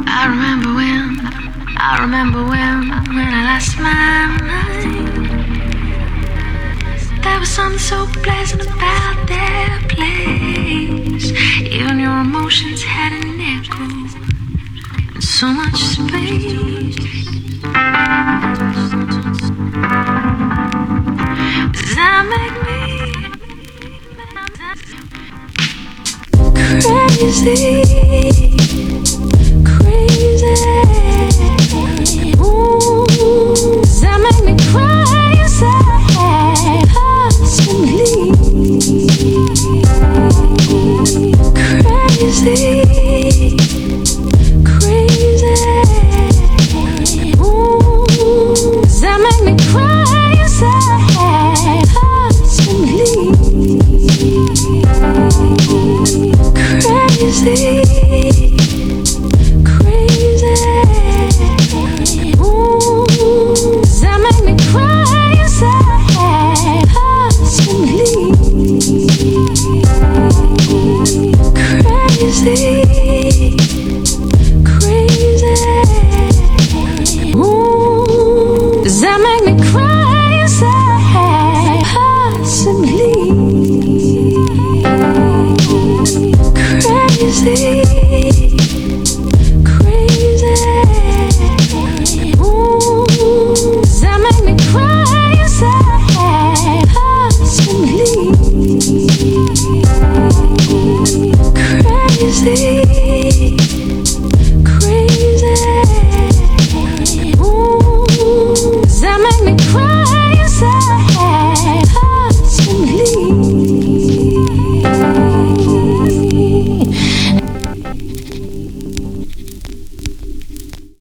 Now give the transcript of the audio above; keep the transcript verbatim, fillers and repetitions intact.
I remember when, I remember when, when I lost my mind. There was something so pleasant about that place. Even your emotions had an echo and so much space. Does that make me crazy?